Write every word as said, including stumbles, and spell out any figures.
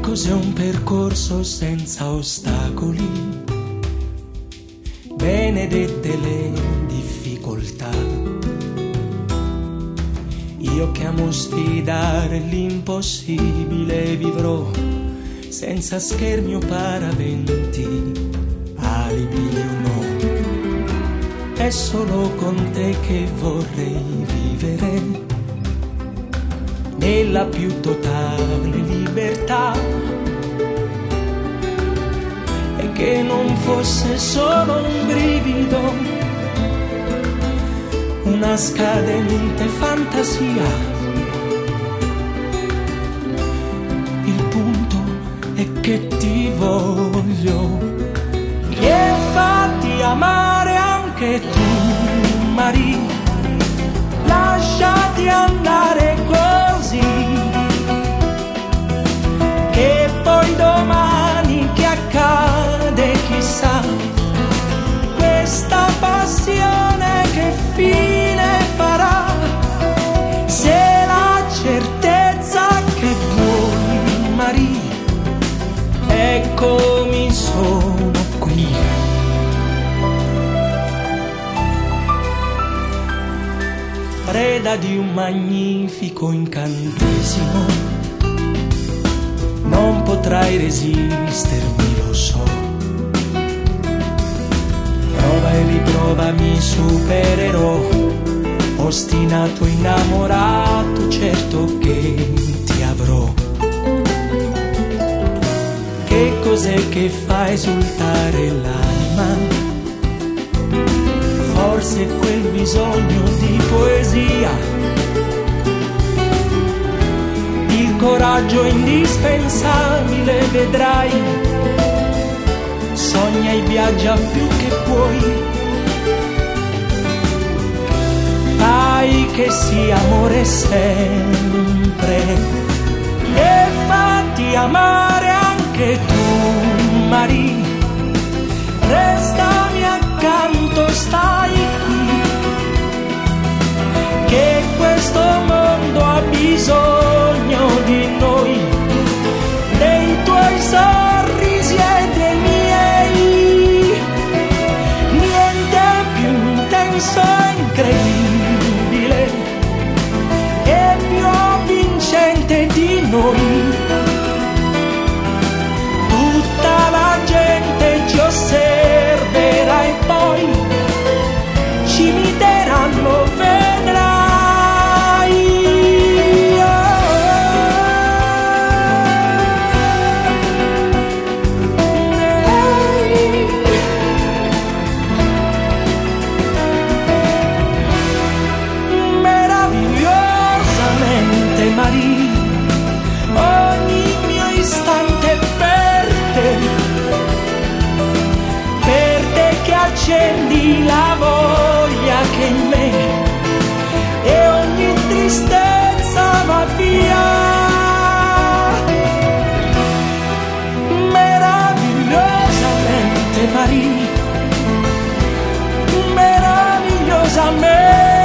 cos'è un percorso senza ostacoli, benedette le difficoltà. Io che amo sfidare l'impossibile, vivrò senza schermi o paraventi, alibi o no. È solo con te che vorrei vivere, nella più totale libertà, e che non fosse solo un brivido, una scadente fantasia. Il punto è che ti voglio e fatti amare anche tu, Maria. Lasciati andare così, che poi domani che accade chissà. Questa passione che fine farà, se la certezza che vuoi, Maria, eccomi sono qui. Preda di un magnifico incantesimo, non potrai resistermi, lo so. Prova e riprova, mi supererò, ostinato, innamorato, certo che ti avrò. Che cos'è che fa esultare l'anima? Forse quel bisogno di poesia, il coraggio indispensabile, vedrai. Sogna e viaggia più che puoi, fai che sia amore sempre, e fatti amare anche tu, Maria. Restami accanto, stai qui, che questo mondo ha bisogno di noi, dei tuoi sorrisi e dei miei. Niente più intenso e incredibile e più avvincente di noi. Tutta la gente ci osserverà e poi ci imiteranno, vedrai. Meravigliosamente, Maria, ogni mio istante per te, per te che accendi la voglia che in me, e ogni tristezza va via. Meravigliosamente, Maria, meravigliosamente.